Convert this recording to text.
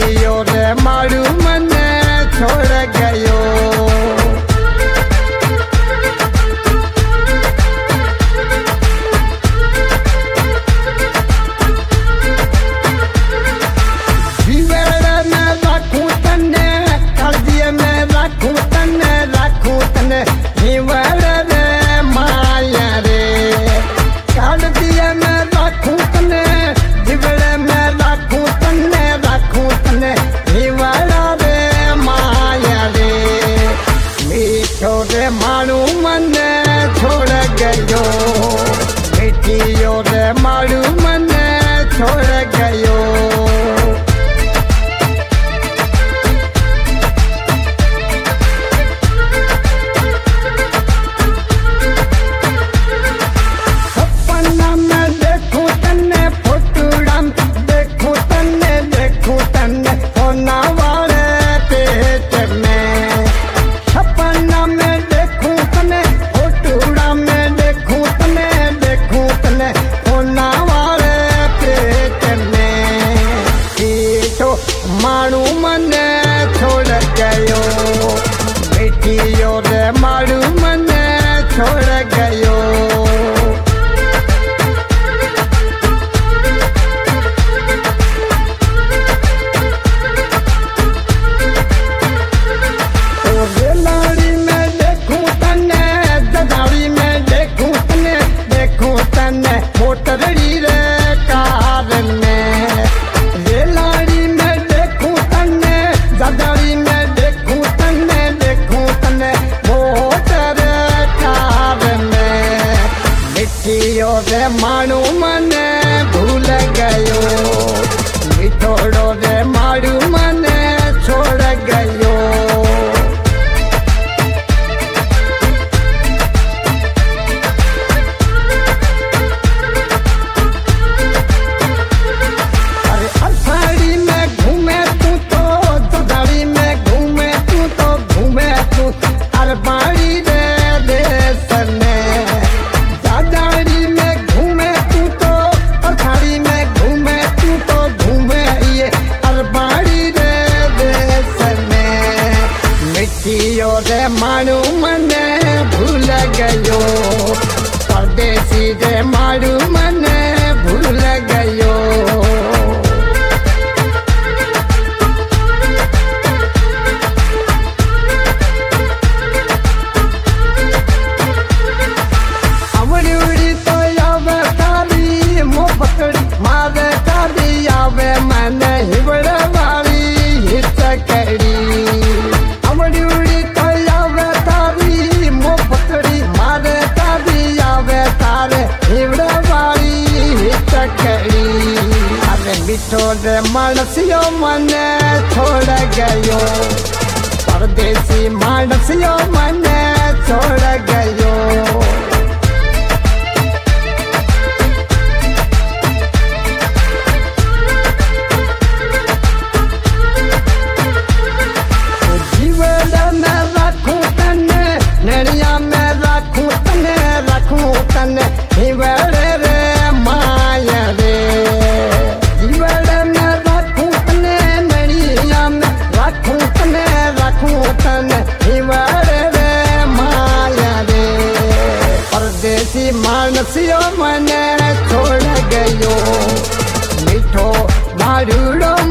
मिठियो रे मारू मने छोड़ गयो। जीवड़े में राखूं तने, कालजिए में राखूं तने, राखूं तने जीवड़े रे माया रे। कालजिए में राखूं तने, जीवड़े में राखूं तने, राखूं तने जीवड़ा रे माया रे। मीठो रे मारू मने छोड़ गयो, मिठियो रे मारू मने छोड़ गयो। सपना में देखूं तन्ने, फोटूड़ा देखूं तन्ने, देखूं तन्ने होना वाले पेट में। सपना में देखूं तन्ने, फोटूड़ा में देखूं तन्ने, देखूं तन्ने होना वाले पेट में। मीठो मारू मने छोड़ गयो, मिठियो रे मारू मने छोड़ गयो। रेलाड़ी में देखूं तन्ने, ददाड़ी में देखूं तन्ने, देखूं तन्ने मोटरड़ी रे कार में। रेलाड़ी में देखूं तन्ने, ददाड़ी में देखूं तन्ने, देखूं तन्ने मोटर कार में। मिठियो रे मारू मने भूल गयो, मिठोड़ो रे मारू मने छोड़ गयो। अरे अषाढ़ी में घूमे तू तो, ददाड़ी में घूमे तू तो घूमे तू अरबाड़ी रे देश में। ददाड़ी में घूमे तू तो, अषाढ़ी में घूमे तू तो घूमे ये अरबाड़ी रे देश में। मिठियो रे मारू मने भूल गयो, परदेसी रे मारू मने भूल गयो। अमरूड़ी तो आवे तारी, मोपकड़ी मारे तारी आवे मैंने हिबड़ वाली हिचकड़ी। अमरूड़ी तो आवे तारी, मोपकड़ी मारे तारी आवे तारे हिबड़ वाली हिचकड़ी। अरे मिठो रे मानसियो मने छोड़ गयो, परदेसी मानसियो मने छोड़ गयो। जीवड़ा में राखूं तन्ने, नैया में राखूं तन्ने, राखूं तन्ने जीवड़े रे माया रे। जीवड़े में राखूं तन्ने, नैया में राखूं तन्ने, राखूं तन्ने जीवड़े रे माया रे। परदेसी मानसियो मने छोड़ गयो, मिठो मारूड़ो